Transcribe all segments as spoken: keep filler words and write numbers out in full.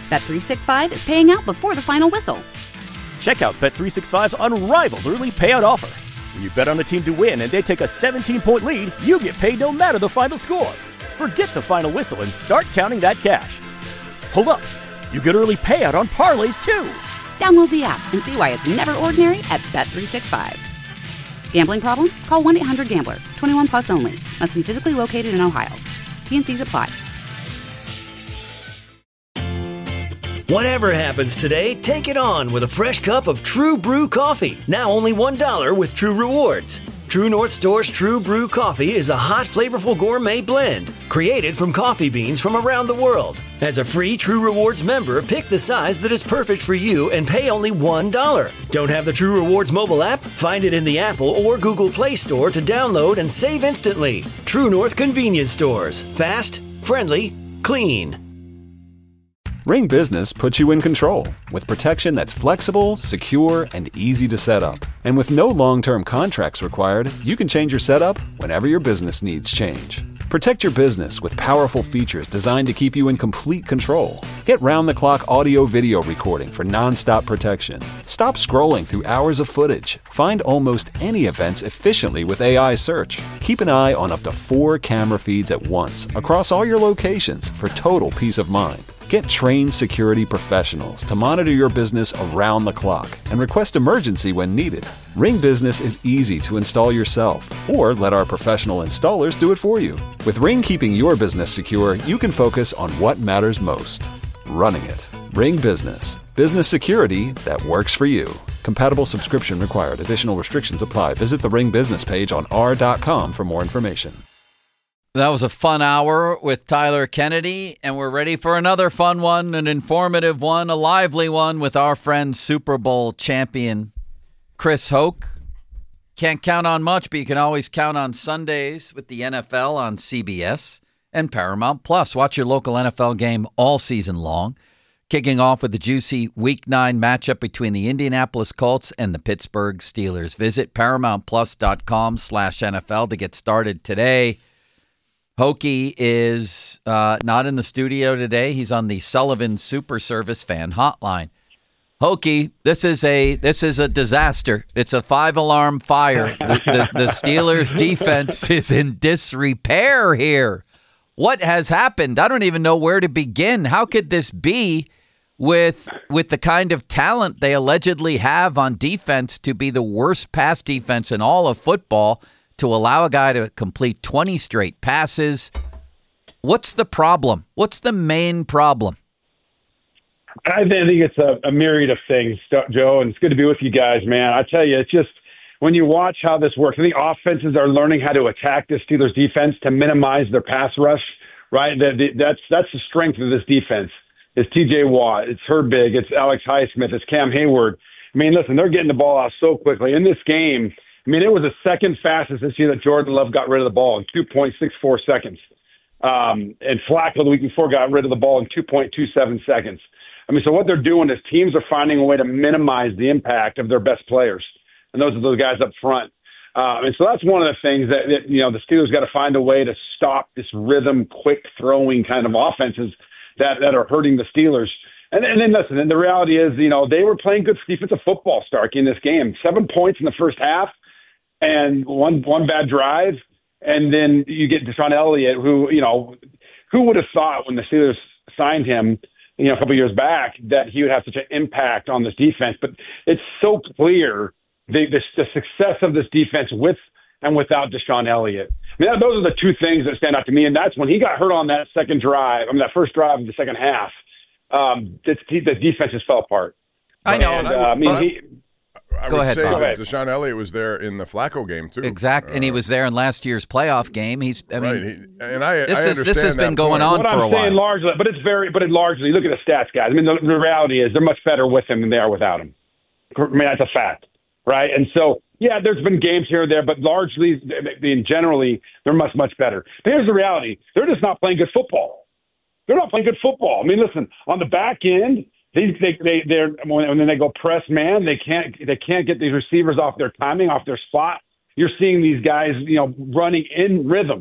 Bet three sixty-five is paying out before the final whistle. Check out Bet three sixty-five's unrivaled early payout offer. When you bet on a team to win and they take a seventeen-point lead, you get paid no matter the final score. Forget the final whistle and start counting that cash. Hold up. You get early payout on parlays, too. Download the app and see why it's never ordinary at Bet three sixty-five. Gambling problem? Call one eight hundred gambler. twenty-one plus only. Must be physically located in Ohio. T N Cs apply. Whatever happens today, take it on with a fresh cup of True Brew coffee. Now only one dollar with True Rewards. True North Store's True Brew coffee is a hot, flavorful gourmet blend created from coffee beans from around the world. As a free True Rewards member, pick the size that is perfect for you and pay only one dollar. Don't have the True Rewards mobile app? Find it in the Apple or Google Play Store to download and save instantly. True North Convenience Stores. Fast, friendly, clean. Ring Business puts you in control with protection that's flexible, secure, and easy to set up. And with no long-term contracts required, you can change your setup whenever your business needs change. Protect your business with powerful features designed to keep you in complete control. Get round-the-clock audio-video recording for non-stop protection. Stop scrolling through hours of footage. Find almost any events efficiently with A I search. Keep an eye on up to four camera feeds at once across all your locations for total peace of mind. Get trained security professionals to monitor your business around the clock and request emergency when needed. Ring Business is easy to install yourself, or let our professional installers do it for you. With Ring keeping your business secure, you can focus on what matters most: running it. Ring Business. Business security that works for you. Compatible subscription required. Additional restrictions apply. Visit the Ring Business page on r dot com for more information. That was a fun hour with Tyler Kennedy, and we're ready for another fun one, an informative one, a lively one with our friend Super Bowl champion Chris Hoke. Can't count on much, but you can always count on Sundays with the N F L on C B S and Paramount Plus. Watch your local N F L game all season long, kicking off with the juicy Week nine matchup between the Indianapolis Colts and the Pittsburgh Steelers. Visit ParamountPlus.com slash NFL to get started today. Hokie is uh, not in the studio today. He's on the Sullivan Super Service fan hotline. Hokie, this is a this is a disaster. It's a five-alarm fire. The, the, the Steelers' defense is in disrepair here. What has happened? I don't even know where to begin. How could this be with with the kind of talent they allegedly have on defense to be the worst pass defense in all of football? To allow a guy to complete twenty straight passes. What's the problem? What's the main problem? I think it's a, a myriad of things, Joe, and it's good to be with you guys, man. I tell you, it's just when you watch how this works, I think offenses are learning how to attack the Steelers defense to minimize their pass rush, right? That, that's that's the strength of this defense. It's T J Watt, it's Herbig, it's Alex Highsmith, it's Cam Hayward. I mean, listen, they're getting the ball out so quickly. In this game, I mean, it was the second fastest this year that Jordan Love got rid of the ball in two point six four seconds. Um, and Flacco the week before got rid of the ball in two point two seven seconds. I mean, so what they're doing is teams are finding a way to minimize the impact of their best players. And those are those guys up front. Uh, and so that's one of the things that, that you know, the Steelers got to find a way to stop this rhythm, quick throwing kind of offenses that, that are hurting the Steelers. And, and then listen, and the reality is, you know, they were playing good defensive football starting in this game. Seven points in the first half. And one one bad drive, and then you get DeShon Elliott, who, you know, who would have thought when the Steelers signed him, you know, a couple of years back, that he would have such an impact on this defense. But it's so clear the, the, the success of this defense with and without DeShon Elliott. I mean, those are the two things that stand out to me, and that's when he got hurt on that second drive, I mean, that first drive of the second half, um, the, the defense just fell apart. I know. And, uh, I mean, he – I Go would ahead, say Bob. that DeShon Elliott was there in the Flacco game too. Exactly, uh, and he was there in last year's playoff game. He's, I mean, right. he, and I, this, I is, this has been going point. on what for I'm a while. saying largely, but it's very, but it largely look at the stats, guys. I mean, the, the reality is they're much better with him than they are without him. I mean, that's a fact, right? And so, yeah, there's been games here or there, but largely, and generally, they're much, much better. But here's the reality: they're just not playing good football. They're not playing good football. I mean, listen, on the back end. They, they, they, they're when they go press man, they can't, they can't get these receivers off their timing, off their spot. You're seeing these guys, you know, running in rhythm.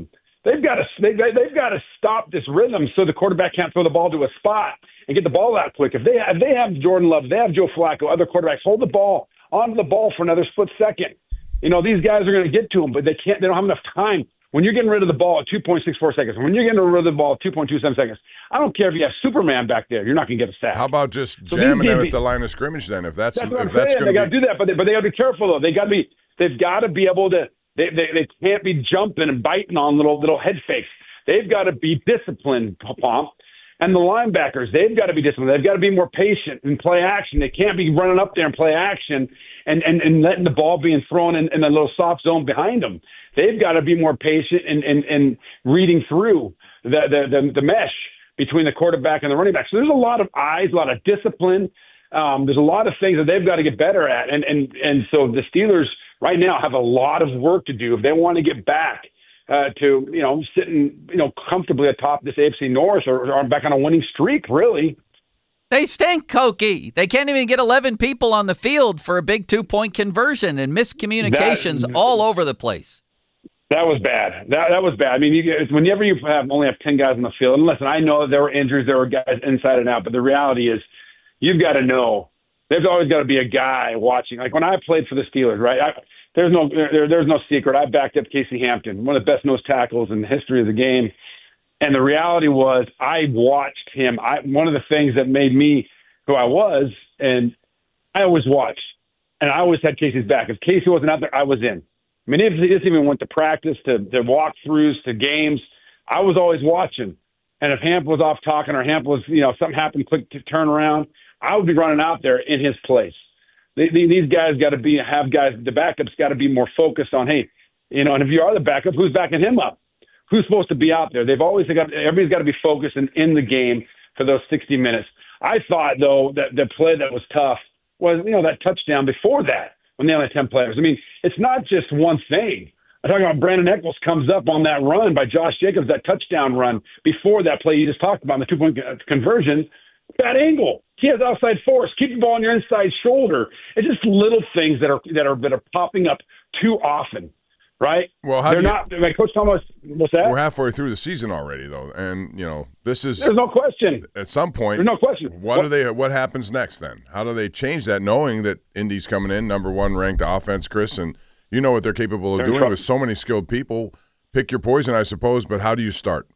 They've got to they, they've got to stop this rhythm so the quarterback can't throw the ball to a spot and get the ball out quick. If they have, if they have Jordan Love, they have Joe Flacco, other quarterbacks, hold the ball onto the ball for another split second. You know, these guys are going to get to them, but they can't. They don't have enough time. When you're getting rid of the ball at two point six four seconds, when you're getting rid of the ball at two point two seven seconds, I don't care if you have Superman back there. You're not going to get a sack. How about just so jamming them these, at the line of scrimmage then? If that's, that's what if I'm that's saying. going They to got to do that, but they, but they got to be careful though. They got to be. They've got to be able to. They, they they can't be jumping and biting on little little head fakes. They've got to be disciplined, Pomp. And the linebackers, they've got to be disciplined. They've got to be more patient and play action. They can't be running up there and play action and, and, and letting the ball being thrown in, in a little soft zone behind them. They've got to be more patient and, and, and reading through the, the, the, the mesh between the quarterback and the running back. So there's a lot of eyes, a lot of discipline. Um, there's a lot of things that they've got to get better at. And, and, and so the Steelers right now have a lot of work to do if they want to get back Uh, to, you know, sitting, you know, comfortably atop this A F C North or, or back on a winning streak, really. They stink, Koki. They can't even get eleven people on the field for a big two-point conversion and miscommunications that, all over the place. That was bad. That that was bad. I mean, you, whenever you have only have ten guys on the field, and listen, I know there were injuries, there were guys inside and out, but the reality is you've got to know there's always got to be a guy watching. Like when I played for the Steelers, right, I, There's no there, there's no secret. I backed up Casey Hampton, one of the best nose tackles in the history of the game. And the reality was I watched him. I one of the things that made me who I was, and I always watched. And I always had Casey's back. If Casey wasn't out there, I was in. I mean, if he just even went to practice, to, to walkthroughs, to games, I was always watching. And if Hamp was off talking or Hamp was, you know, something happened, quick to turn around, I would be running out there in his place. These guys got to be have guys. The backups got to be more focused on, hey, you know. And if you are the backup, who's backing him up? Who's supposed to be out there? They've always got everybody's got to be focused and in the game for those sixty minutes. I thought though that the play that was tough was you know that touchdown before that when they only had ten players. I mean, it's not just one thing. I'm talking about Brandon Echols comes up on that run by Josh Jacobs, that touchdown run before that play you just talked about, the two point conversion. Bad angle. He has outside force. Keep the ball on your inside shoulder. It's just little things that are that are that are popping up too often, right? Well, how they're do you, not. Like Coach Thomas, what's that? We're halfway through the season already, though, and you know this is. There's no question. At some point, there's no question. What, what do they? What happens next then? How do they change that, knowing that Indy's coming in, number one ranked offense, Chris, and you know what they're capable of they're doing trouble. with so many skilled people. Pick your poison, I suppose, but how do you start?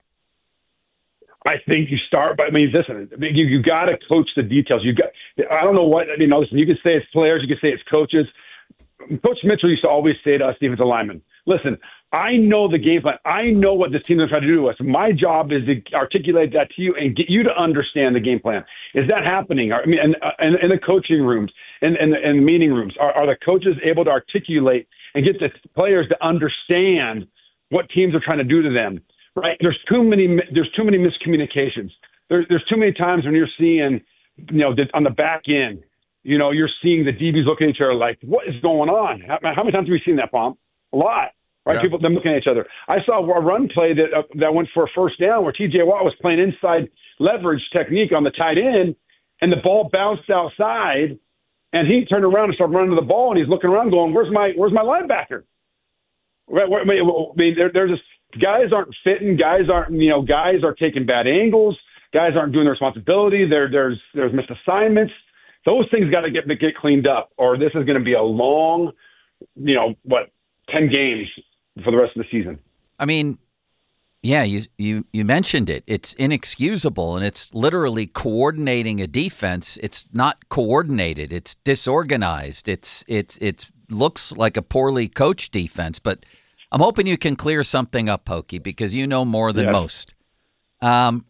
I think you start by, I mean, listen, you, you got to coach the details. You got, I don't know what, you know, listen, you can say it's players, you can say it's coaches. Coach Mitchell used to always say to us, defensive linemen, listen, I know the game plan. I know what this team is trying to do to us. My job is to articulate that to you and get you to understand the game plan. Is that happening? I mean, and in, in the coaching rooms and in, in, in the meeting rooms, are, are the coaches able to articulate and get the players to understand what teams are trying to do to them? Right? There's too many. There's too many miscommunications. There's there's too many times when you're seeing, you know, on the back end, you know, you're seeing the D Bs looking at each other like, what is going on? How, how many times have we seen that, Pomp? A lot, right? Yeah. People them looking at each other. I saw a run play that uh, that went for a first down where T J Watt was playing inside leverage technique on the tight end, and the ball bounced outside, and he turned around and started running to the ball, and he's looking around going, "Where's my Where's my linebacker?" Right? I mean, there, there's just guys aren't fitting. Guys aren't, you know, guys are taking bad angles. Guys aren't doing their responsibility. There, there's, there's missed assignments. Those things got to get get cleaned up, or this is going to be a long, you know, what, ten games for the rest of the season. I mean, yeah, you you you mentioned it. It's inexcusable, and it's literally coordinating a defense. It's not coordinated. It's disorganized. It's it's it's looks like a poorly coached defense, but I'm hoping you can clear something up, Pokey, because you know more than yes. most. Um,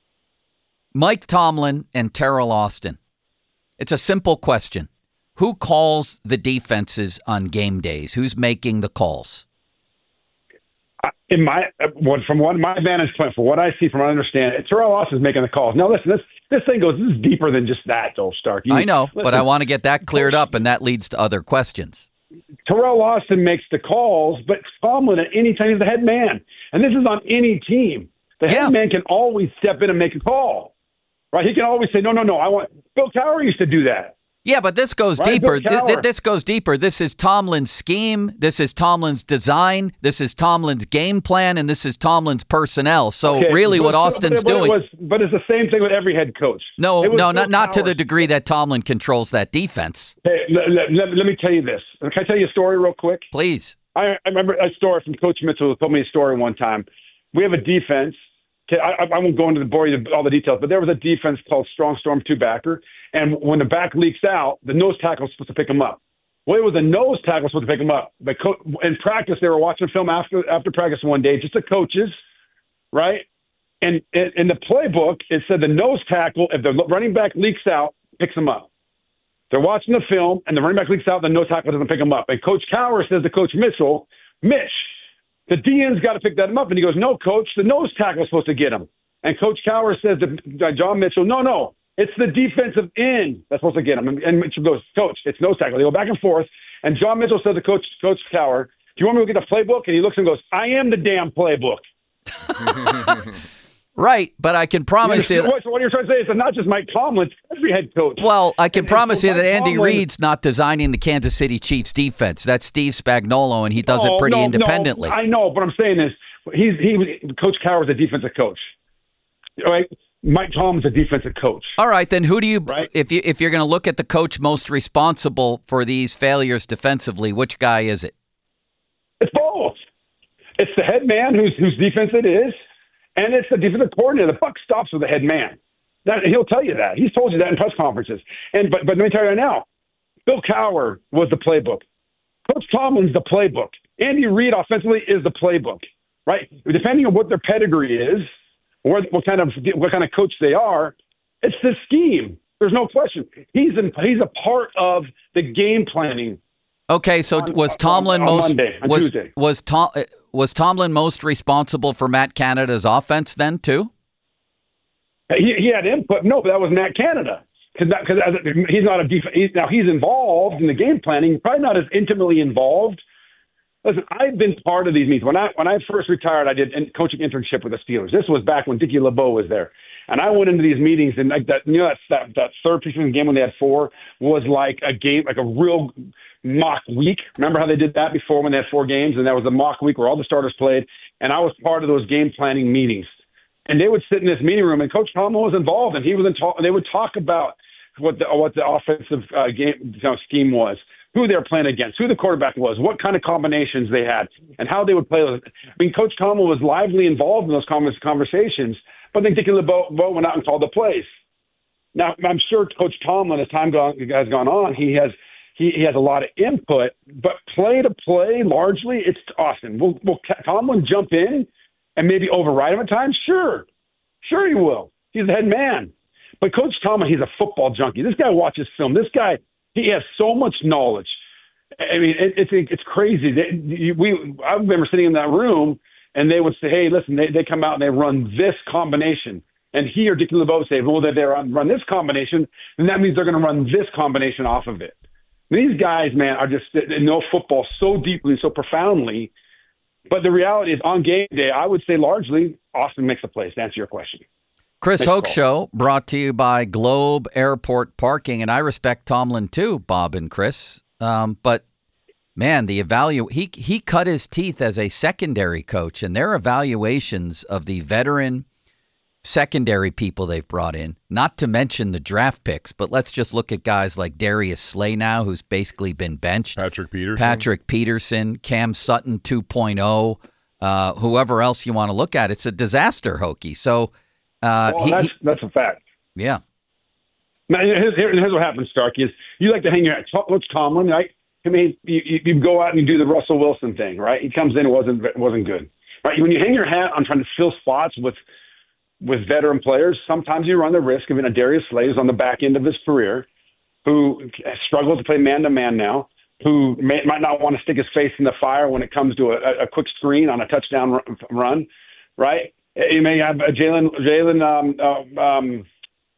Mike Tomlin and Terrell Austin. It's a simple question. Who calls the defenses on game days? Who's making the calls? In my, from what my vantage point, for what I see, from what I understand, Terrell Austin is making the calls. Now, listen, this this thing goes this is deeper than just that, though, Stark. You, I know, listen, but I want to get that cleared up, and that leads to other questions. Terrell Austin makes the calls, but Tomlin at any time he's the head man, and this is on any team. The yeah. head man can always step in and make a call, right? He can always say, "No, no, no, I want." Bill Cowher used to do that. Yeah, but this goes Right, deeper. Bill Th- th- Cowher. this goes deeper. This is Tomlin's scheme. This is Tomlin's design. This is Tomlin's game plan, and this is Tomlin's personnel. So Okay, really, but- what but- Austin's but it doing? was, but it's the same thing with every head coach. no, It was no, Bill not not to Cowher. the degree that Tomlin controls that defense. Hey, let, let, let, let me tell you this. Can I tell you a story real quick? Please. I, I remember a story from Coach Mitchell who told me a story one time. We have a defense. Okay, I, I won't go into the bore you with all the details, but there was a defense called Strong Storm Two Backer, and when the back leaks out, the nose tackle is supposed to pick him up. Well, it was the nose tackle supposed to pick him up. But co- in practice, they were watching film after after practice one day, just the coaches, right? And in, in the playbook, it said the nose tackle, if the running back leaks out, picks him up. They're watching the film, and the running back leaks out, the nose tackle doesn't pick him up. And Coach Cowher says to Coach Mitchell, Mitch, the D N's got to pick that him up. And he goes, no, Coach, the nose tackle is supposed to get him. And Coach Cowher says to John Mitchell, no, no, it's the defensive end that's supposed to get him. And, and Mitchell goes, Coach, it's nose tackle. They go back and forth. And John Mitchell says to Coach Coach Cowher, do you want me to get the playbook? And he looks and goes, I am the damn playbook. Right, but I can promise you. What, what you're trying to say is that not just Mike Tomlin, it's every head coach. Well, I can And- and promise so you that Mike Andy Tomlin- Reid's not designing the Kansas City Chiefs defense. That's Steve Spagnuolo, and he does No, it pretty no, independently. No, I know, but I'm saying is he's he was Coach Cowher's a defensive coach. All right, Mike Tomlin's a defensive coach. All right, then who do you Right. if you if you're going to look at the coach most responsible for these failures defensively, which guy is it? It's both. It's the head man whose whose defense it is, and it's the defensive coordinator. The buck stops with the head man. That, he'll tell you that. He's told you that in press conferences. And but but let me tell you right now, Bill Cowher was the playbook. Coach Tomlin's the playbook. Andy Reid offensively is the playbook. Right? Depending on what their pedigree is, or what kind of what kind of coach they are, it's the scheme. There's no question. He's in, he's a part of the game planning. Okay, so On- was on- Tomlin on most Monday, on was Tuesday. was Tom uh, was Tomlin most responsible for Matt Canada's offense then too? He, he had input. No, but that was Matt Canada. Because he's not a def- he's, now he's involved in the game planning, probably not as intimately involved. Listen, I've been part of these meetings. When I when I first retired, I did a coaching internship with the Steelers. This was back when Dickie LeBeau was there, and I went into these meetings and like that. You know that that, that third preseason game when they had four was like a game, like a real mock week. Remember how they did that before when they had four games, and that was a mock week where all the starters played, and I was part of those game planning meetings. And they would sit in this meeting room, and Coach Tomlin was involved, and he was in talk. They would talk about what the what the offensive uh, game you know, scheme was, who they were playing against, who the quarterback was, what kind of combinations they had, and how they would play those. I mean, Coach Tomlin was lively involved in those conversations, but then Dickie LeBeau went out and called the plays. Now, I'm sure Coach Tomlin, as time gone, has gone on, he has he, he has a lot of input, but play to play, largely, it's Austin. Will, will Tomlin jump in and maybe override him at times? Sure. Sure he will. He's the head man. But Coach Tomlin, he's a football junkie. This guy watches film. This guy, he has so much knowledge. I mean, it, it's it's crazy. They, you, we I remember sitting in that room, and they would say, hey, listen, they, they come out and they run this combination. And he or Dickie LeBeau would say, well, they run, run this combination, and that means they're going to run this combination off of it. These guys, man, are just they know football so deeply, so profoundly. But the reality is, on game day, I would say largely Austin makes the plays, to answer your question. Chris Makes Hoke the Show brought to you by Globe Airport Parking, and I respect Tomlin too, Bob and Chris. Um, but man, the evalu he he cut his teeth as a secondary coach, and their evaluations of the veteran secondary people they've brought in, not to mention the draft picks, but let's just look at guys like Darius Slay now, who's basically been benched. Patrick Peterson. Patrick Peterson, Cam Sutton two point oh, uh, whoever else you want to look at. It's a disaster, Hokie. So, uh, Well, he, that's, he- that's a fact. yeah. Now, here's, here's what happens, Starkey, is you like to hang your hat. Coach Tomlin, right? I mean, you, you, you go out and you do the Russell Wilson thing, right? He comes in, it wasn't it wasn't good, right? When you hang your hat on trying to fill spots with with veteran players, sometimes you run the risk of being a Darius Slay who's on the back end of his career, who struggles to play man-to-man now, who may, might not want to stick his face in the fire when it comes to a, a quick screen on a touchdown run, right? You may have a Jalen Jalen um, uh, um,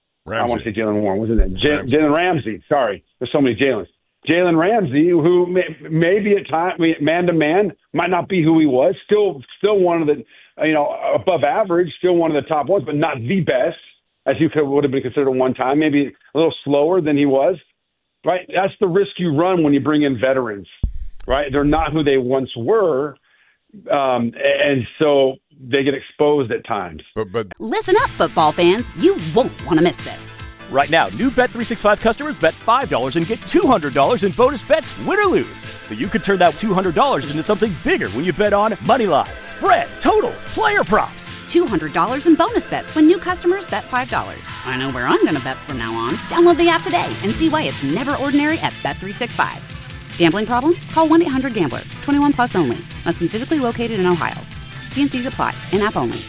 I want to say Jalen Warren, wasn't it? J- Ramsey. Jalen Ramsey. Sorry, there's so many Jalen's. Jalen Ramsey, who may, maybe at time man to man might not be who he was. Still, still one of the you know above average. Still one of the top ones, but not the best, as you could would have been considered at one time. Maybe a little slower than he was. right? That's the risk you run when you bring in veterans, right? They're not who they once were, um, and so they get exposed at times. But but Listen up, football fans. You won't want to miss this. Right now, new Bet three sixty-five customers bet five dollars and get two hundred dollars in bonus bets, win or lose. So you could turn that two hundred dollars into something bigger when you bet on money line, spread, totals, player props. two hundred dollars in bonus bets when new customers bet five dollars. I know where I'm going to bet from now on. Download the app today and see why it's never ordinary at Bet three sixty-five. Gambling problem? Call one eight hundred gambler. twenty-one plus only. Must be physically located in Ohio. T and C's apply. In-app only.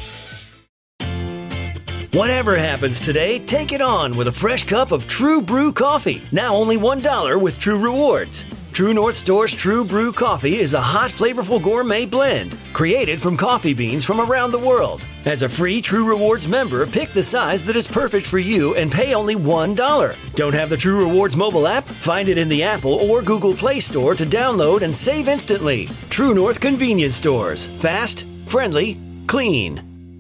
Whatever happens today, take it on with a fresh cup of True Brew coffee. Now only one dollar with True Rewards. True North Store's True Brew coffee is a hot, flavorful gourmet blend created from coffee beans from around the world. As a free True Rewards member, pick the size that is perfect for you and pay only one dollar. Don't have the True Rewards mobile app? Find it in the Apple or Google Play Store to download and save instantly. True North Convenience Stores. Fast, friendly, clean.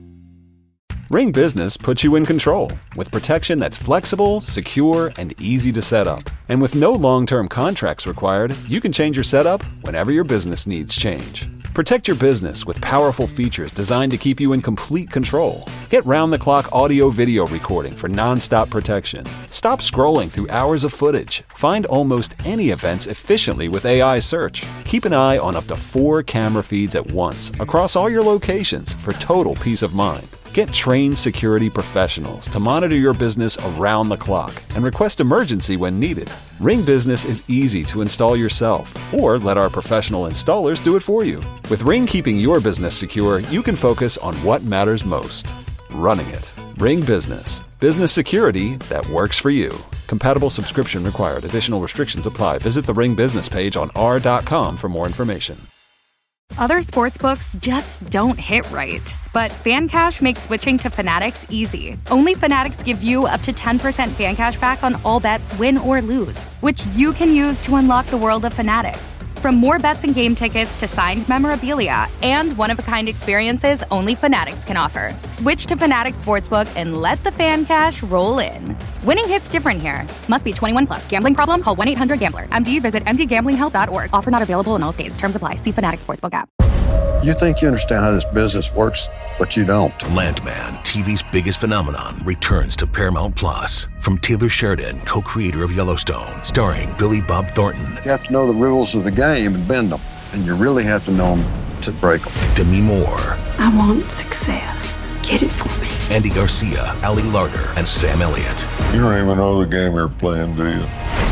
Ring Business puts you in control with protection that's flexible, secure, and easy to set up. And with no long-term contracts required, you can change your setup whenever your business needs change. Protect your business with powerful features designed to keep you in complete control. Get round-the-clock audio-video recording for non-stop protection. Stop scrolling through hours of footage. Find almost any events efficiently with A I search. Keep an eye on up to four camera feeds at once across all your locations for total peace of mind. Get trained security professionals to monitor your business around the clock and request emergency when needed. Ring Business is easy to install yourself, or let our professional installers do it for you. With Ring keeping your business secure, you can focus on what matters most: running it. Ring Business. Business security that works for you. Compatible subscription required. Additional restrictions apply. Visit the Ring Business page on r dot com for more information. Other sportsbooks just don't hit right. But FanCash makes switching to Fanatics easy. Only Fanatics gives you up to ten percent FanCash back on all bets, win or lose, which you can use to unlock the world of Fanatics. From more bets and game tickets to signed memorabilia and one-of-a-kind experiences only Fanatics can offer. Switch to Fanatics Sportsbook and let the FanCash roll in. Winning hits different here. Must be twenty-one plus. Gambling problem? Call one eight hundred gambler. M D visit m d gambling help dot org. Offer not available in all states. Terms apply. See Fanatics Sportsbook app. You think you understand how this business works, but you don't. Landman, T V's biggest phenomenon, returns to Paramount Plus. From Taylor Sheridan, co-creator of Yellowstone, starring Billy Bob Thornton. You have to know the rules of the game and bend them, and you really have to know them to break them. Demi Moore. I want success. Get it for me. Andy Garcia, Ali Larter, and Sam Elliott. You don't even know the game you're playing, do you?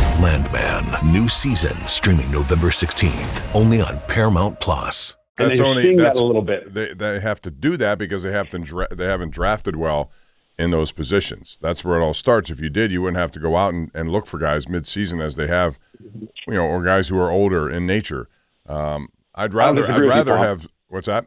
Landman, new season, streaming November sixteenth, only on Paramount Plus. That's and only that's that a little bit. They they have to do that because they have to dra- they haven't drafted well in those positions. That's where it all starts. If you did, you wouldn't have to go out and, and look for guys mid-season as they have, you know, or guys who are older in nature. Um, I'd rather I'd rather you, have what's that?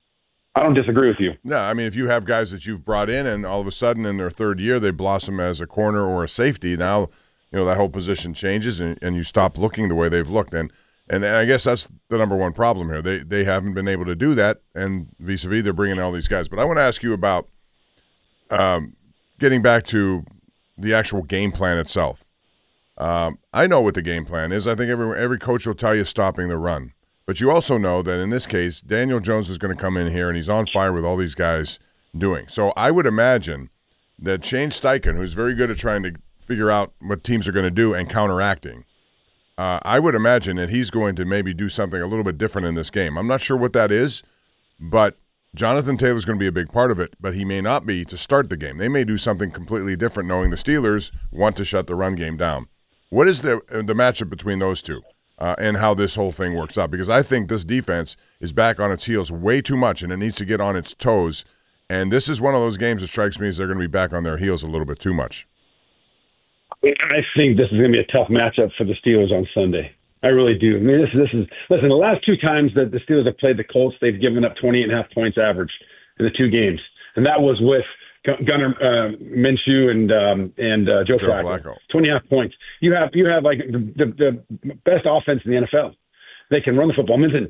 I don't disagree with you. No, I mean if you have guys that you've brought in and all of a sudden in their third year they blossom as a corner or a safety, now you know that whole position changes and, and you stop looking the way they've looked. And And I guess that's the number one problem here. They they haven't been able to do that, and vis-a-vis, they're bringing in all these guys. But I want to ask you about um, getting back to the actual game plan itself. Um, I know what the game plan is. I think every every coach will tell you stopping the run. But you also know that in this case, Daniel Jones is going to come in here, and he's on fire with all these guys doing. So I would imagine that Shane Steichen, who's very good at trying to figure out what teams are going to do and counteracting, Uh, I would imagine that he's going to maybe do something a little bit different in this game. I'm not sure what that is, but Jonathan Taylor's going to be a big part of it, but he may not be to start the game. They may do something completely different knowing the Steelers want to shut the run game down. What is the the matchup between those two uh, and how this whole thing works out? Because I think this defense is back on its heels way too much, and it needs to get on its toes. And this is one of those games that strikes me as they're going to be back on their heels a little bit too much. I think this is going to be a tough matchup for the Steelers on Sunday. I really do. I mean, this, this is listen. The last two times that the Steelers have played the Colts, they've given up twenty-eight and a half points average in the two games, and that was with Gunnar uh, Minshew and um, and uh, Joe, Joe Flacco. Flacco. twenty and a half points. You have you have like the, the, the best offense in the N F L. They can run the football. I mean,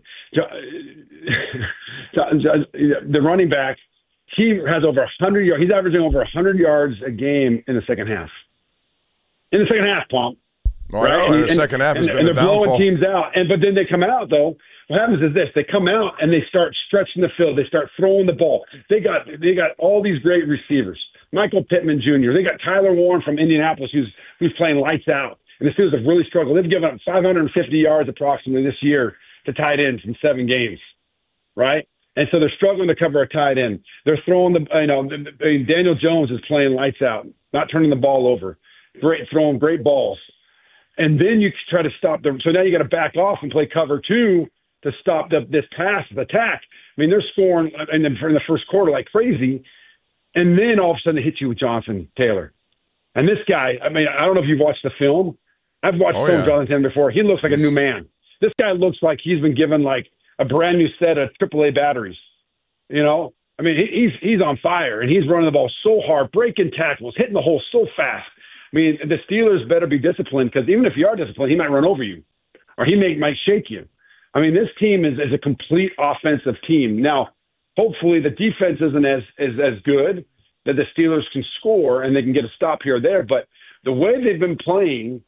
the running back, he has over one hundred yards. He's averaging over one hundred yards a game in the second half. In the second half, Plum. Well, right? I know. And, and the second half has and, been and a they're downfall. blowing teams out. And but then they come out though. What happens is this: they come out and they start stretching the field. They start throwing the ball. They got they got all these great receivers. Michael Pittman Junior They got Tyler Warren from Indianapolis, who's who's playing lights out. And the Steelers have really struggled. They've given up five hundred fifty yards approximately this year to tight ends in seven games, right? And so they're struggling to cover a tight end. They're throwing the, you know, Daniel Jones is playing lights out, not turning the ball over, great, throwing great balls. And then you try to stop them. So now you got to back off and play cover two to stop the, this pass attack. I mean, they're scoring in the, in the first quarter like crazy. And then all of a sudden they hit you with Jonathan Taylor. And this guy, I mean, I don't know if you've watched the film. I've watched oh, film yeah. Jonathan Taylor before. He looks like a new man. This guy looks like he's been given like a brand new set of triple A batteries. You know, I mean, he, he's he's on fire, and he's running the ball so hard, breaking tackles, hitting the hole so fast. I mean, the Steelers better be disciplined, because even if you are disciplined, he might run over you, or he may might shake you. I mean, this team is, is a complete offensive team. Now, hopefully the defense isn't as, as, as good that the Steelers can score and they can get a stop here or there. But the way they've been playing,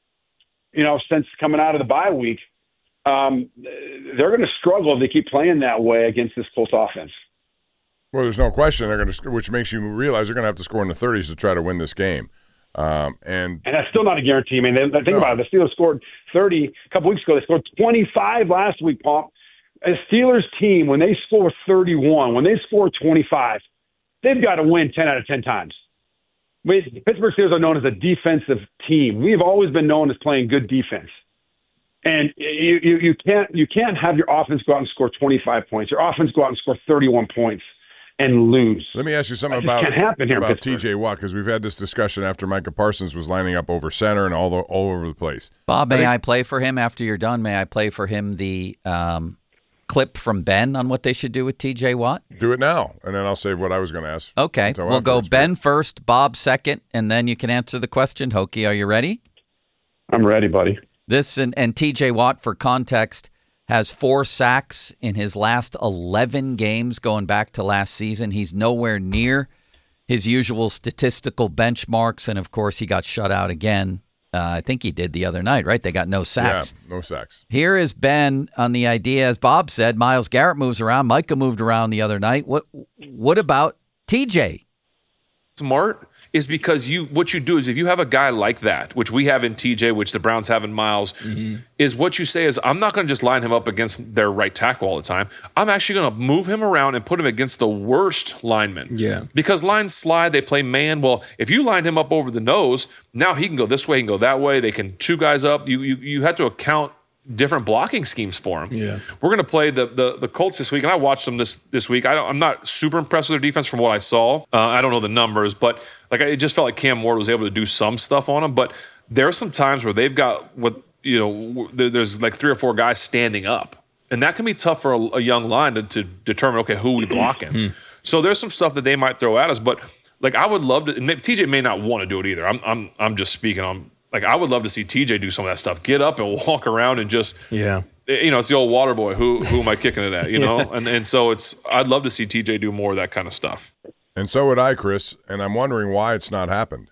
you know, since coming out of the bye week, um, they're going to struggle if they keep playing that way against this Colts offense. Well, there's no question they're going to, which makes you realize they're going to have to score in the thirties to try to win this game. Um, and and that's still not a guarantee. I mean, they, think no. about it. The Steelers scored thirty a couple weeks ago. They scored twenty-five last week, Pomp. A Steelers team, when they score thirty-one, when they score twenty-five, they've got to win ten out of ten times. I mean, Pittsburgh Steelers are known as a defensive team. We've always been known as playing good defense. And you, you, you can't you can't have your offense go out and score twenty-five points. Your offense go out and score thirty-one points and lose. Let me ask you something that about, can't happen here about T J Watt, because we've had this discussion after Micah Parsons was lining up over center and all the, all over the place. Bob, may I, think, I play for him after you're done? May I play for him the um, clip from Ben on what they should do with T J Watt? Do it now, and then I'll save what I was going to ask. Okay, we'll go Ben first, Bob second, and then you can answer the question. Hokie, are you ready? I'm ready, buddy. This and, and T J Watt, for context, has four sacks in his last eleven games going back to last season. He's nowhere near his usual statistical benchmarks, and, of course, he got shut out again. Uh, I think he did the other night, right? They got no sacks. Yeah, no sacks. Here is Ben on the idea, as Bob said, Myles Garrett moves around. Micah moved around the other night. What What about T J? Smart is because you what you do is if you have a guy like that, which we have in T J, which the Browns have in Myles, mm-hmm. is what you say is, I'm not going to just line him up against their right tackle all the time. I'm actually going to move him around and put him against the worst lineman. Yeah. Because lines slide, they play man. Well, if you line him up over the nose, now he can go this way, he can go that way. They can chew guys up. You you you have to account different blocking schemes for him. Yeah. We're going to play the, the the Colts this week, and I watched them this this week. I don't, I'm not super impressed with their defense from what I saw. Uh, I don't know the numbers, but like it just felt like Cam Ward was able to do some stuff on them. But there are some times where they've got what you know. There, there's like three or four guys standing up, and that can be tough for a, a young line to, to determine. Okay, who are we blocking? So there's some stuff that they might throw at us, but like I would love to. And maybe T J may not want to do it either. I'm I'm I'm just speaking on. Like, I would love to see T J do some of that stuff. Get up and walk around and just, yeah, you know, it's the old water boy. Who who am I kicking it at, you know? yeah. And and so it's, I'd love to see T J do more of that kind of stuff. And so would I, Chris, and I'm wondering why it's not happened.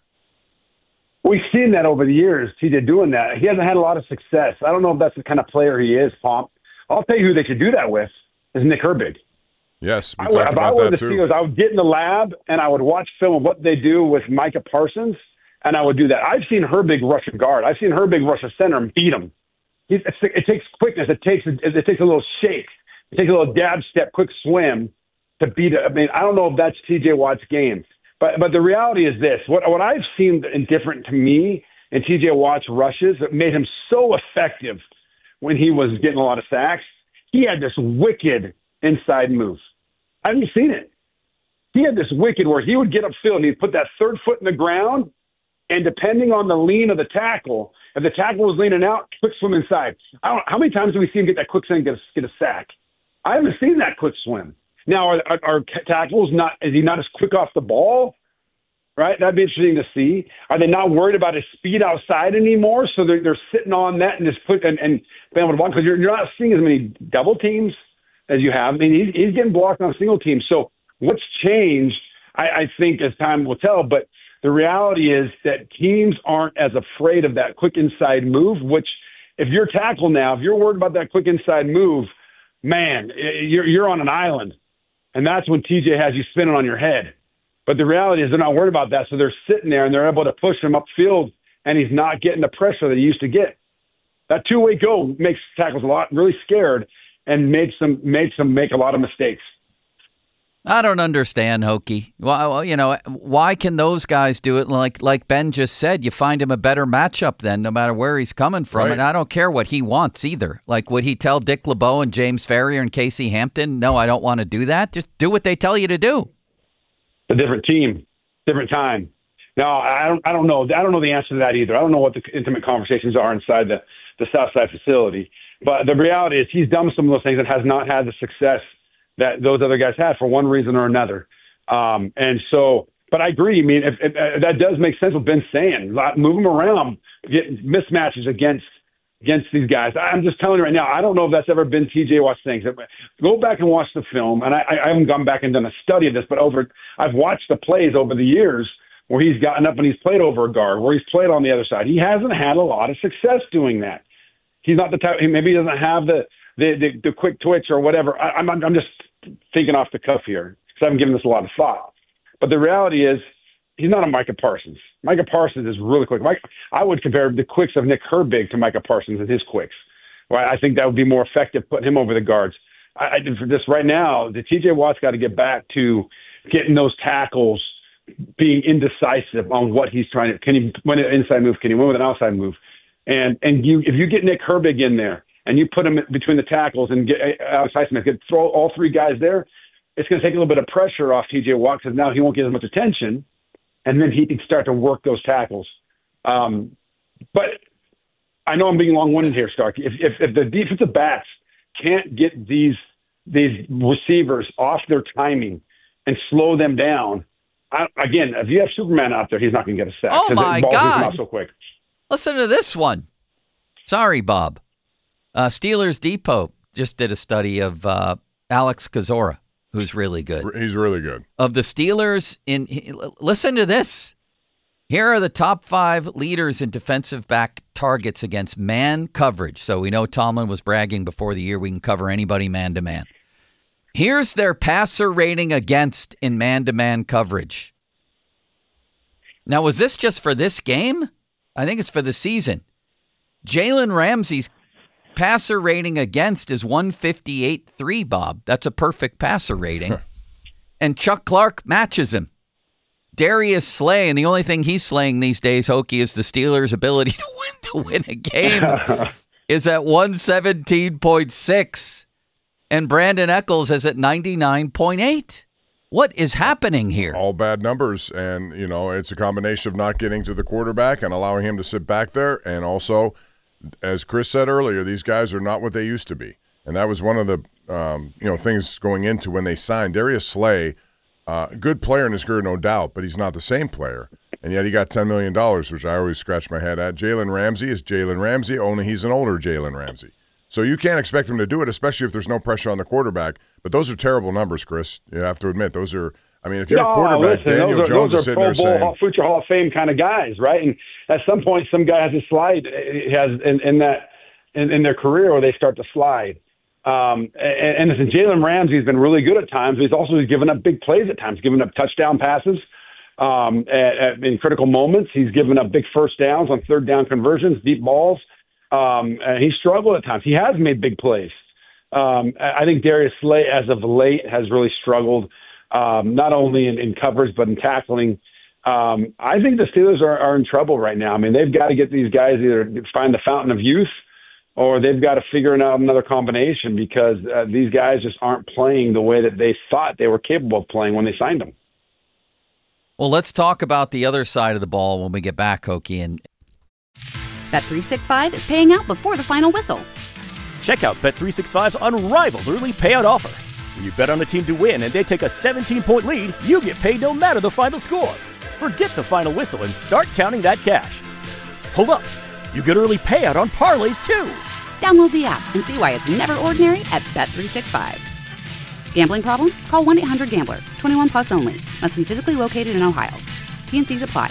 We've seen that over the years, T J doing that. He hasn't had a lot of success. I don't know if that's the kind of player he is, Pomp. I'll tell you who they could do that with is Nick Herbig. Yes, we I would, talked if about I were that the too. Steelers, I would get in the lab and I would watch film of what they do with Micah Parsons. And I would do that. I've seen Herbig rush a guard. I've seen Herbig rush a center and beat him. It, it takes quickness. It takes it takes a little shake. It takes a little dab step, quick swim to beat it. I mean, I don't know if that's T J Watt's game, but but the reality is this: what what I've seen indifferent to me in T J Watt's rushes that made him so effective when he was getting a lot of sacks. He had this wicked inside move. I haven't seen it. He had this wicked where he would get upfield and he'd put that third foot in the ground. And depending on the lean of the tackle, if the tackle was leaning out, quick swim inside. I don't, how many times do we see him get that quick swim and get a, get a sack? I haven't seen that quick swim. Now, are, are, are tackles not – is he not as quick off the ball? Right? That'd be interesting to see. Are they not worried about his speed outside anymore? So they're, they're sitting on that and just put and, and being able to block because you're, you're not seeing as many double teams as you have. I mean, he's, he's getting blocked on single teams. So what's changed, I, I think, as time will tell. But – The reality is that teams aren't as afraid of that quick inside move, which if you're tackle now, if you're worried about that quick inside move, man, you're, you're on an island. And that's when T J has you spinning on your head. But the reality is they're not worried about that, so they're sitting there and they're able to push him upfield, and he's not getting the pressure that he used to get. That two-way go makes tackles a lot really scared and makes them makes them make a lot of mistakes. I don't understand, Hokie. Well, you know, why can those guys do it? Like like Ben just said, you find him a better matchup then, no matter where he's coming from. Right. And I don't care what he wants either. Like, would he tell Dick LeBeau and James Ferrier and Casey Hampton, no, I don't want to do that? Just do what they tell you to do. A different team, different time. No, I don't. I don't know. I don't know the answer to that either. I don't know what the intimate conversations are inside the the Southside facility. But the reality is, he's done some of those things and has not had the success that those other guys had for one reason or another. Um, and so, but I agree. I mean, if, if, if that does make sense what Ben's saying. Move them around, get mismatches against against these guys. I'm just telling you right now, I don't know if that's ever been T J Watt's thing. Go back and watch the film, and I, I haven't gone back and done a study of this, but over I've watched the plays over the years where he's gotten up and he's played over a guard, where he's played on the other side. He hasn't had a lot of success doing that. He's not the type. Maybe he doesn't have the the, the, the quick twitch or whatever. I, I'm I'm just thinking off the cuff here because I haven't given this a lot of thought. But the reality is, he's not a Micah Parsons. Micah Parsons is really quick. Mike, I would compare the quicks of Nick Herbig to Micah Parsons and his quicks. Well, I think that would be more effective putting him over the guards. I, I for this right now, the T J Watt's got to get back to getting those tackles, being indecisive on what he's trying to. Can he win an inside move? Can he win with an outside move? And and you if you get Nick Herbig in there and you put him between the tackles and get Alex Highsmith, get throw all three guys there, it's going to take a little bit of pressure off T J Watt because now he won't get as much attention, and then he can start to work those tackles. Um, but I know I'm being long-winded here, Stark. If, if if the defensive backs can't get these these receivers off their timing and slow them down, I, again, if you have Superman out there, he's not going to get a sack. Oh my the God! Not so quick. Listen to this one. Sorry, Bob. Uh, Steelers Depot just did a study of uh, Alex Kozora, who's really good. He's really good. Of the Steelers, in he, listen to this. Here are the top five leaders in defensive back targets against man coverage. So we know Tomlin was bragging before the year we can cover anybody man-to-man. Here's their passer rating against in man-to-man coverage. Now, was this just for this game? I think it's for the season. Jalen Ramsey's passer rating against is one fifty-eight point three, Bob. That's a perfect passer rating. And Chuck Clark matches him. Darius Slay, and the only thing he's slaying these days, Hokie, is the Steelers' ability to win to win a game, is at one seventeen point six. And Brandon Eccles is at ninety-nine point eight. What is happening here? All bad numbers, and, you know, it's a combination of not getting to the quarterback and allowing him to sit back there, and also, as Chris said earlier, these guys are not what they used to be. And that was one of the, um, you know, things going into when they signed. Darius Slay, uh, good player in his career, no doubt, but he's not the same player. And yet he got ten million dollars, which I always scratch my head at. Jalen Ramsey is Jalen Ramsey, only he's an older Jalen Ramsey. So you can't expect him to do it, especially if there's no pressure on the quarterback. But those are terrible numbers, Chris. You have to admit, those are – I mean, if you're no, a quarterback, listen, Daniel those are, Jones those is sitting Pro there saying – Bowl, future Hall of Fame kind of guys, right? And at some point, some guy has a slide has in, in that in, in their career where they start to slide. Um, and, and listen, Jalen Ramsey's been really good at times, but he's also given up big plays at times, giving up touchdown passes um, at, at, in critical moments. He's given up big first downs on third down conversions, deep balls. Um, and he struggled at times. He has made big plays. Um, I think Darius Slay, as of late, has really struggled, um, not only in, in coverage but in tackling. Um, I think the Steelers are, are in trouble right now. I mean, they've got to get these guys either find the fountain of youth or they've got to figure out another combination because uh, these guys just aren't playing the way that they thought they were capable of playing when they signed them. Well, let's talk about the other side of the ball when we get back, Hokie. And Bet three sixty-five is paying out before the final whistle. Check out Bet three sixty-five's unrivaled early payout offer. When you bet on a team to win and they take a seventeen-point lead, you get paid no matter the final score. Forget the final whistle and start counting that cash. Hold up. You get early payout on parlays, too. Download the app and see why it's never ordinary at Bet three sixty-five. Gambling problem? Call one eight hundred gambler. twenty-one plus only. Must be physically located in Ohio. T and C's apply.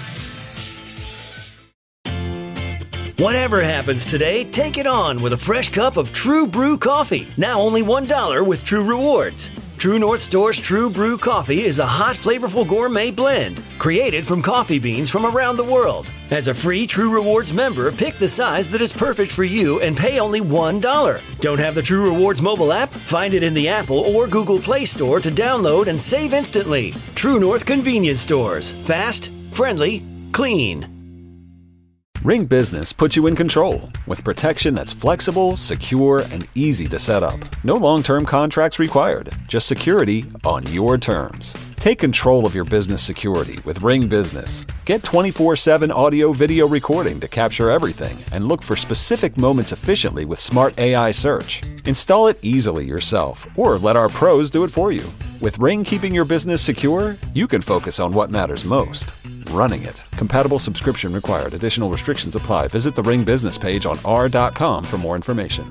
Whatever happens today, take it on with a fresh cup of True Brew coffee. Now only one dollar with True Rewards. True North Store's True Brew coffee is a hot, flavorful gourmet blend created from coffee beans from around the world. As a free True Rewards member, pick the size that is perfect for you and pay only one dollar. Don't have the True Rewards mobile app? Find it in the Apple or Google Play Store to download and save instantly. True North Convenience Stores. Fast, friendly, clean. Ring Business puts you in control with protection that's flexible, secure, and easy to set up. No long-term contracts required, just security on your terms. Take control of your business security with Ring Business. Get twenty-four seven audio video recording to capture everything and look for specific moments efficiently with smart A I search. Install it easily yourself or let our pros do it for you. With Ring keeping your business secure, you can focus on what matters most. Running it. Compatible subscription required. Additional restrictions apply. Visit the Ring business page on r dot com for more information.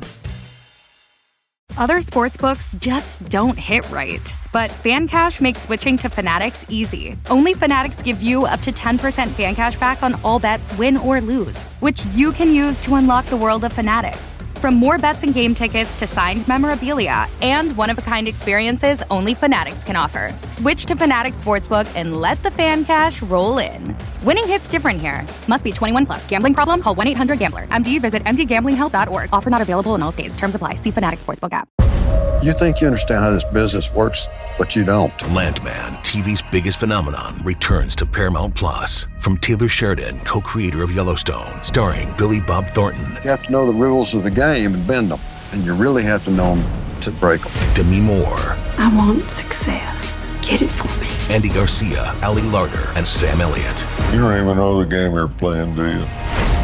Other sportsbooks just don't hit right. But FanCash makes switching to Fanatics easy. Only Fanatics gives you up to ten percent fan cash back on all bets, win or lose, which you can use to unlock the world of Fanatics. From more bets and game tickets to signed memorabilia and one-of-a-kind experiences only Fanatics can offer. Switch to Fanatics Sportsbook and let the fan cash roll in. Winning hits different here. Must be twenty-one plus. Gambling problem? Call one eight hundred gambler. M D visit m d gambling help dot org. Offer not available in all states. Terms apply. See Fanatics Sportsbook app. You think you understand how this business works, but you don't. Landman, T V's biggest phenomenon, returns to Paramount Plus. From Taylor Sheridan, co-creator of Yellowstone, starring Billy Bob Thornton. You have to know the rules of the game and bend them, and you really have to know them to break them. Demi Moore. I want success. Get it for me. Andy Garcia, Ali Larter, and Sam Elliott. You don't even know the game you're playing, do you?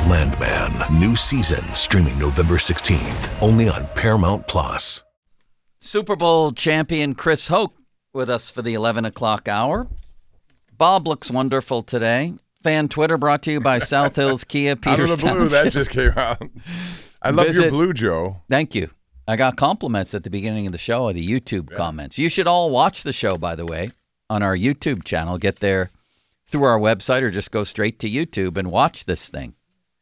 Landman, new season, streaming November sixteenth, only on Paramount Plus. Super Bowl champion Chris Hoke with us for the eleven o'clock hour. Bob looks wonderful today. Fan Twitter brought to you by South Hills Kia, Peters Out of the blue, that just came out. I love Visit, your blue, Joe. Thank you. I got compliments at the beginning of the show, of the YouTube yeah. comments. You should all watch the show, by the way, on our YouTube channel. Get there through our website or just go straight to YouTube and watch this thing.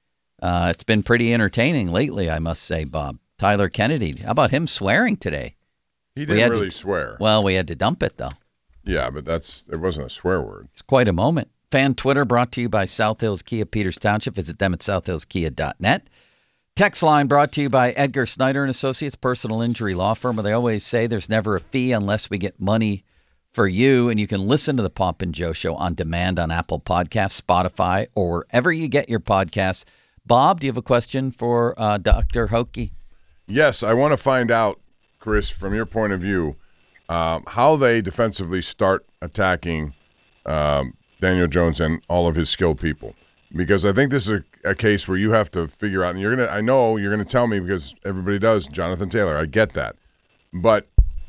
Uh, it's been pretty entertaining lately, I must say, Bob. Tyler Kennedy, how about him swearing today? He didn't really to, swear. Well, we had to dump it, though. Yeah, but that's it wasn't a swear word. It's quite a moment. Fan Twitter brought to you by South Hills Kia, Peters Township. Visit them at south hills kia dot net. Text line brought to you by Edgar Snyder and Associates, personal injury law firm, where they always say there's never a fee unless we get money for you. And you can listen to the Pomp and Joe Show on demand on Apple Podcasts, Spotify, or wherever you get your podcasts. Bob, do you have a question for uh, Doctor Hokie? Yes, I want to find out, Chris, from your point of view, um, how they defensively start attacking um, Daniel Jones and all of his skilled people. Because I think this is a, a case where you have to figure out, and you're gonna, I know you're going to tell me because everybody does, Jonathan Taylor, I get that. But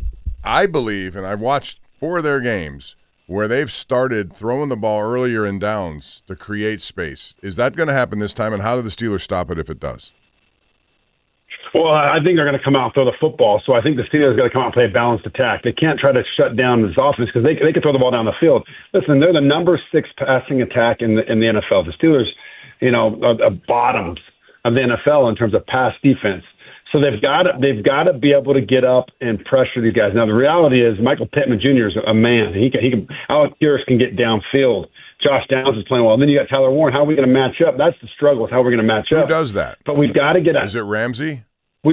I believe, and I've watched four of their games, where they've started throwing the ball earlier in downs to create space. Is that going to happen this time, and how do the Steelers stop it if it does? Well, I think they're going to come out and throw the football. So I think the Steelers are going to come out and play a balanced attack. They can't try to shut down this offense because they they can throw the ball down the field. Listen, they're the number six passing attack in the in the N F L. The Steelers, you know, are, are bottoms of the N F L in terms of pass defense. So they've got to, they've got to be able to get up and pressure these guys. Now the reality is Michael Pittman Junior is a man. He can he can Alec Pierce can get downfield. Josh Downs is playing well. And then you got Tyler Warren. How are we going to match up? That's the struggle with how we're going to match Who up. Who does that? But we've got to get up. Is it Ramsey? We,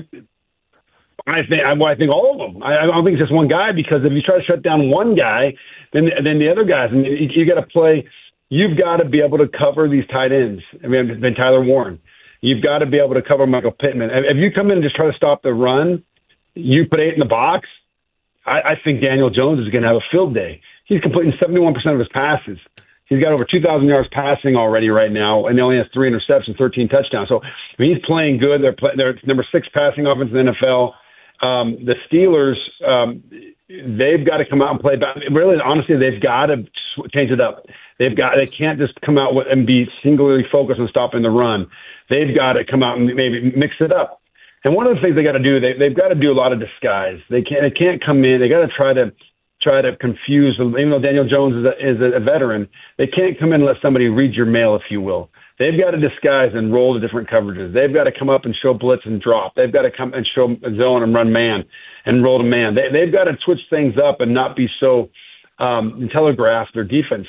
I think I, I think all of them. I, I don't think it's just one guy because if you try to shut down one guy, then then the other guys, and you, you got to play. You've got to be able to cover these tight ends. I mean, then Tyler Warren. You've got to be able to cover Michael Pittman. If you come in and just try to stop the run, you put eight in the box. I, I think Daniel Jones is going to have a field day. He's completing seventy-one percent of his passes. He's got over two thousand yards passing already right now, and he only has three interceptions, thirteen touchdowns. So I mean, he's playing good. They're play, they're number six passing offense in the N F L. Um, the Steelers, um, they've got to come out and play back. Really, honestly, they've got to change it up. They've got they can't just come out with, and be singularly focused on stopping the run. They've got to come out and maybe mix it up. And one of the things they got to do, they, they've got to do a lot of disguise. They can't they can't come in. They got to try to try to confuse, even though Daniel Jones is a, is a veteran, they can't come in and let somebody read your mail, if you will. They've got to disguise and roll the different coverages. They've got to come up and show blitz and drop. They've got to come and show zone and run man and roll to man. They, they've got to switch things up and not be so um, telegraphed their defense.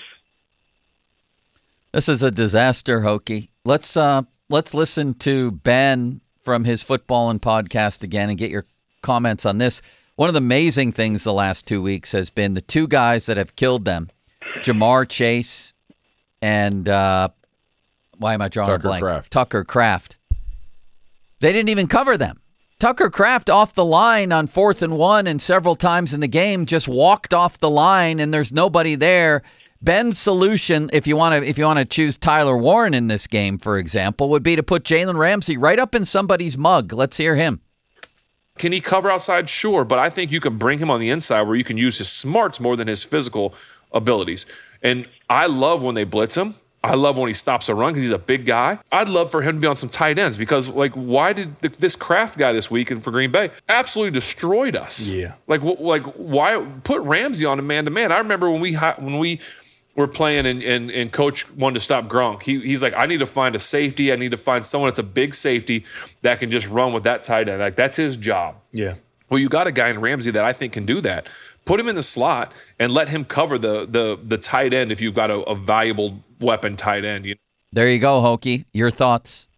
This is a disaster, Hokie. Let's uh, let's listen to Ben from his Football and Podcast again and get your comments on this. One of the amazing things the last two weeks has been the two guys that have killed them, Jamar Chase and uh, why am I drawing Tucker a blank? Kraft. Tucker Kraft. They didn't even cover them. Tucker Kraft off the line on fourth and one and several times in the game just walked off the line and there's nobody there. Ben's solution, if you want to if you want to choose Tyler Warren in this game, for example, would be to put Jalen Ramsey right up in somebody's mug. Let's hear him. Can he cover outside? Sure, but I think you can bring him on the inside where you can use his smarts more than his physical abilities. And I love when they blitz him. I love when he stops a run because he's a big guy. I'd love for him to be on some tight ends because, like, why did the, this Kraft guy this week for Green Bay absolutely destroyed us? Yeah. Like, like why put Ramsey on a man-to-man? I remember when we when we were playing and, and, and Coach wanted to stop Gronk. He, he's like, I need to find a safety. I need to find someone that's a big safety that can just run with that tight end. Like, that's his job. Yeah. Well, you got a guy in Ramsey that I think can do that. Put him in the slot and let him cover the the the tight end if you've got a, a valuable weapon tight end. You know? There you go, Hokie. Your thoughts?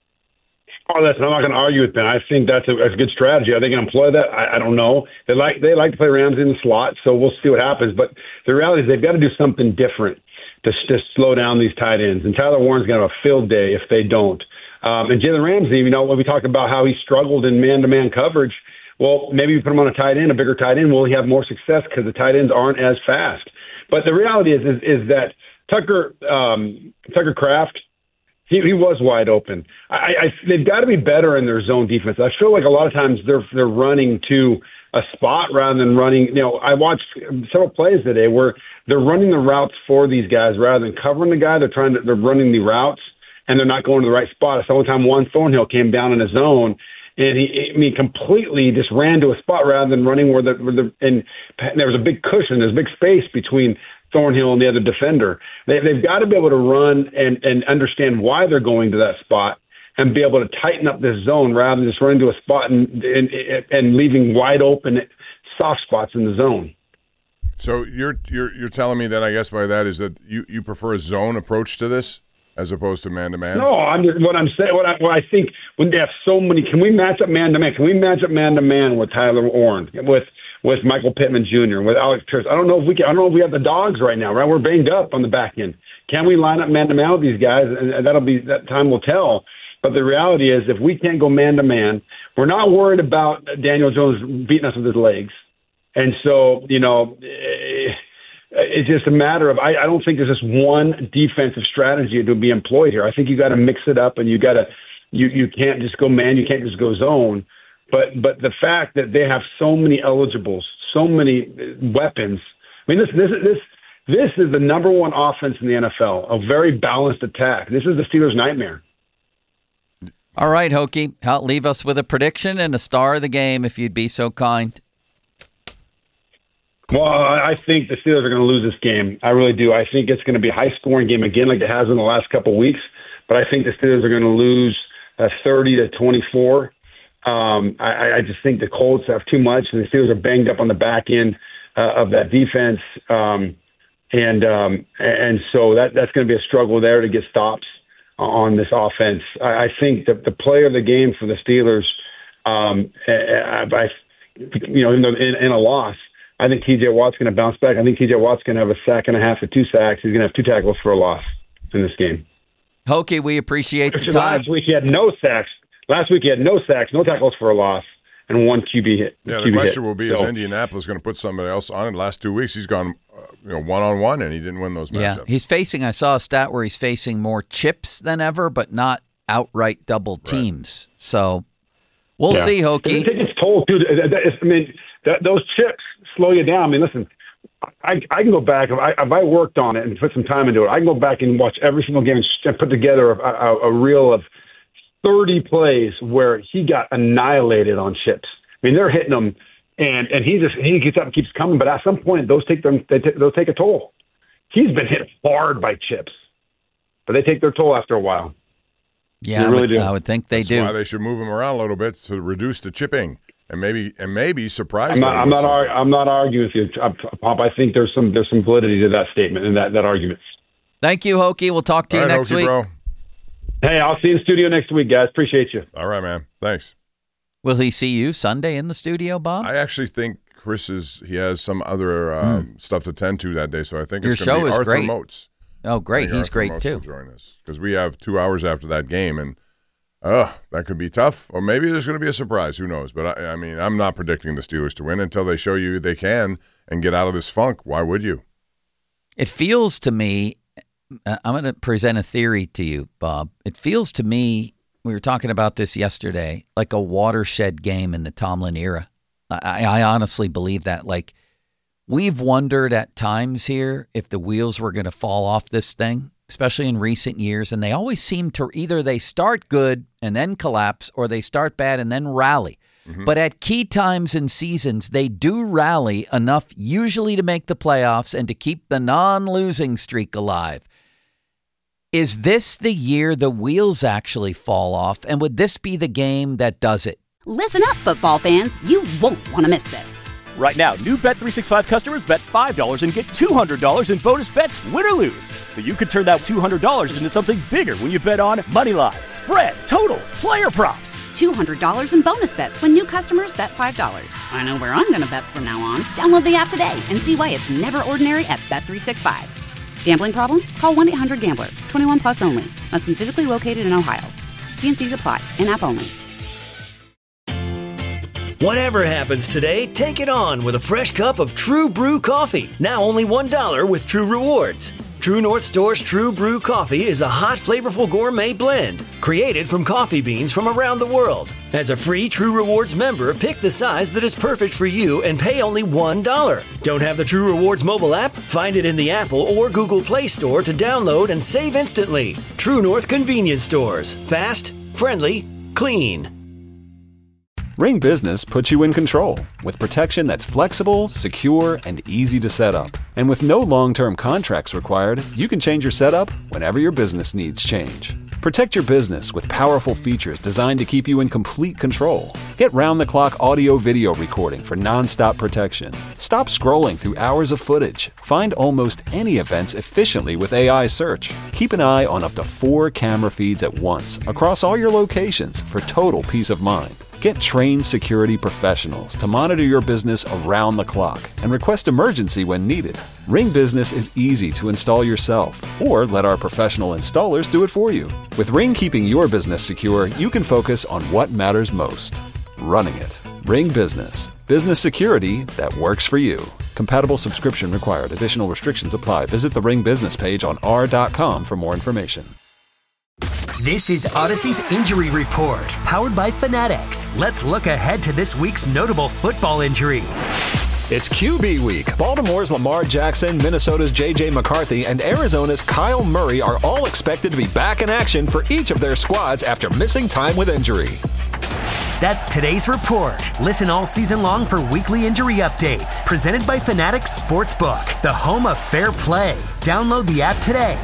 Oh, listen, I'm not going to argue with Ben. I think that's a, that's a good strategy. I think can employ that. I, I don't know. They like they like to play Ramsey in the slot, so we'll see what happens. But the reality is they've got to do something different to, to slow down these tight ends. And Tyler Warren's going to have a field day if they don't. Um, and Jalen Ramsey, you know, when we talked about how he struggled in man-to-man coverage, well, maybe you put him on a tight end, a bigger tight end, will he have more success because the tight ends aren't as fast. But the reality is is, is that Tucker um, Tucker Kraft, he, he was wide open. I, I, they've got to be better in their zone defense. I feel like a lot of times they're they're running to a spot rather than running. You know, I watched several plays today where they're running the routes for these guys rather than covering the guy. They're trying to they're running the routes and they're not going to the right spot. So one time, Juan Thornhill came down in a zone. And he, I mean, completely just ran to a spot rather than running where the, where the and there was a big cushion, there's a big space between Thornhill and the other defender. They, they've got to be able to run and, and understand why they're going to that spot and be able to tighten up this zone rather than just running to a spot and and, and leaving wide open soft spots in the zone. So you're you're you're telling me that I guess by that is that you, you prefer a zone approach to this as opposed to man-to-man? No, I'm just, what I'm saying, what I, what I think, when they have so many, can we match up man-to-man? Can we match up man-to-man with Tyler Warren, with with Michael Pittman Junior, with Alex Pierce? I don't know if we can. I don't know if we have the dogs right now, right? We're banged up on the back end. Can we line up man-to-man with these guys? And, and that'll be that time will tell. But the reality is, if we can't go man-to-man, we're not worried about Daniel Jones beating us with his legs. And so, you know. It's just a matter of, I, I don't think there's just one defensive strategy to be employed here. I think you got to mix it up and you got to, you, you can't just go man, you can't just go zone. But, but the fact that they have so many eligibles, so many weapons. I mean, this, this, this, this is the number one offense in the N F L, a very balanced attack. This is the Steelers' nightmare. All right, Hokie, leave us with a prediction and a star of the game if you'd be so kind. Well, I think the Steelers are going to lose this game. I really do. I think it's going to be a high-scoring game again like it has in the last couple of weeks. But I think the Steelers are going to lose uh, thirty to twenty-four. Um, I, I just think the Colts have too much, and the Steelers are banged up on the back end uh, of that defense. Um, and um, and so that that's going to be a struggle there to get stops on this offense. I, I think that the player of the game for the Steelers, um, I, I, you know, in, the, in, in a loss, I think T J Watt's going to bounce back. I think T J Watt's going to have a sack and a half or two sacks. He's going to have two tackles for a loss in this game. Hokie, we appreciate the time. Last week he had no sacks. Last week he had no sacks, no tackles for a loss, and one Q B hit. Yeah, the Q B question hit. will be, so, is Indianapolis going to put somebody else on it? The last two weeks he's gone uh, you know, one-on-one, and he didn't win those matchups. Yeah, he's facing, I saw a stat where he's facing more chips than ever, but not outright double teams. Right. So we'll yeah. see, Hokie. I think it's told, dude. I mean, that, those chips slow you down. I mean, listen, I, I can go back. If I, if I worked on it and put some time into it, I can go back and watch every single game and put together a, a, a reel of thirty plays where he got annihilated on chips. I mean, they're hitting him And and he just he gets up and keeps coming, but at some point those take them they t- they'll take a toll. He's been hit hard by chips, but they take their toll after a while. Yeah, they I, really would, do. I would think they That's do. why they should move him around a little bit to reduce the chipping and maybe and maybe surprise I'm not them I'm with not, something. ar- I'm not arguing with you, Pop. I think there's some there's some validity to that statement and that, that argument. Thank you, Hokie. We'll talk to All you right, next Hokie, week. bro. Hey, I'll see you in the studio next week, guys. Appreciate you. All right, man. Thanks. Will he see you Sunday in the studio, Bob? I actually think Chris is he has some other uh, Hmm. stuff to tend to that day, so I think Your it's going to show be is Arthur great. Moats. Oh, I great. think He's Arthur great, Moats too. will join us because we have two hours after that game, and uh, that could be tough. Or maybe there's going to be a surprise. Who knows? But I, I mean, I'm not predicting the Steelers to win until they show you they can and get out of this funk. Why would you? It feels to me, uh, I'm going to present a theory to you, Bob. It feels to me, we were talking about this yesterday, like a watershed game in the Tomlin era. I, I honestly believe that. Like, we've wondered at times here if the wheels were going to fall off this thing, especially in recent years, and they always seem to either they start good and then collapse, or they start bad and then rally. Mm-hmm. But at key times in seasons, they do rally enough usually to make the playoffs and to keep the non-losing streak alive. Is this the year the wheels actually fall off, and would this be the game that does it? Listen up, football fans. You won't want to miss this. Right now, new Bet three sixty-five customers bet five dollars and get two hundred dollars in bonus bets, win or lose. So you could turn that two hundred dollars into something bigger when you bet on money line, spread, totals, player props. two hundred dollars in bonus bets when new customers bet five dollars. I know where I'm going to bet from now on. Download the app today and see why it's never ordinary at Bet three sixty-five. Gambling problem? Call one eight hundred gambler. twenty-one plus only. Must be physically located in Ohio. T and C's apply. In-app only. Whatever happens today, take it on with a fresh cup of True Brew coffee. Now only one dollar with True Rewards. True North Store's True Brew coffee is a hot, flavorful gourmet blend created from coffee beans from around the world. As a free True Rewards member, pick the size that is perfect for you and pay only one dollar. Don't have the True Rewards mobile app? Find it in the Apple or Google Play Store to download and save instantly. True North Convenience Stores. Fast, friendly, clean. Ring Business puts you in control with protection that's flexible, secure, and easy to set up. And with no long-term contracts required, you can change your setup whenever your business needs change. Protect your business with powerful features designed to keep you in complete control. Get round-the-clock audio-video recording for non-stop protection. Stop scrolling through hours of footage. Find almost any events efficiently with A I search. Keep an eye on up to four camera feeds at once across all your locations for total peace of mind. Get trained security professionals to monitor your business around the clock and request emergency when needed. Ring Business is easy to install yourself, or let our professional installers do it for you. With Ring keeping your business secure, you can focus on what matters most: running it. Ring Business. Business security that works for you. Compatible subscription required. Additional restrictions apply. Visit the Ring Business page on r dot com for more information. This is Odyssey's Injury Report, powered by Fanatics. Let's look ahead to this week's notable football injuries. It's Q B week. Baltimore's Lamar Jackson, Minnesota's J J McCarthy, and Arizona's Kyle Murray are all expected to be back in action for each of their squads after missing time with injury. That's today's report. Listen all season long for weekly injury updates. Presented by Fanatics Sportsbook, the home of fair play. Download the app today.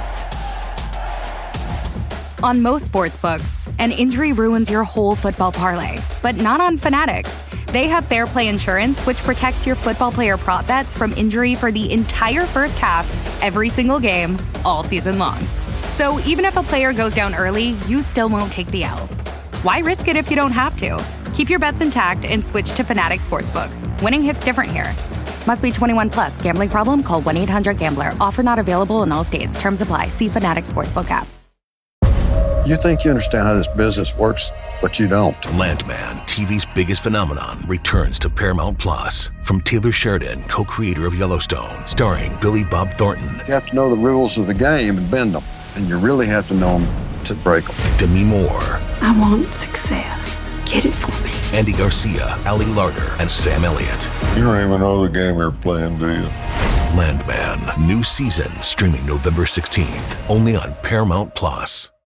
On most sportsbooks, an injury ruins your whole football parlay, but not on Fanatics. They have Fair Play Insurance, which protects your football player prop bets from injury for the entire first half, every single game, all season long. So even if a player goes down early, you still won't take the L. Why risk it if you don't have to? Keep your bets intact and switch to Fanatics Sportsbook. Winning hits different here. Must be twenty-one plus. Gambling problem? Call one eight hundred gambler. Offer not available in all states. Terms apply. See Fanatics Sportsbook app. You think you understand how this business works, but you don't. Landman, T V's biggest phenomenon, returns to Paramount Plus. From Taylor Sheridan, co-creator of Yellowstone, starring Billy Bob Thornton. You have to know the rules of the game and bend them, and you really have to know them to break them. Demi Moore. I want success. Get it for me. Andy Garcia, Ali Larter, and Sam Elliott. You don't even know the game you're playing, do you? Landman, new season, streaming November sixteenth, only on Paramount Plus.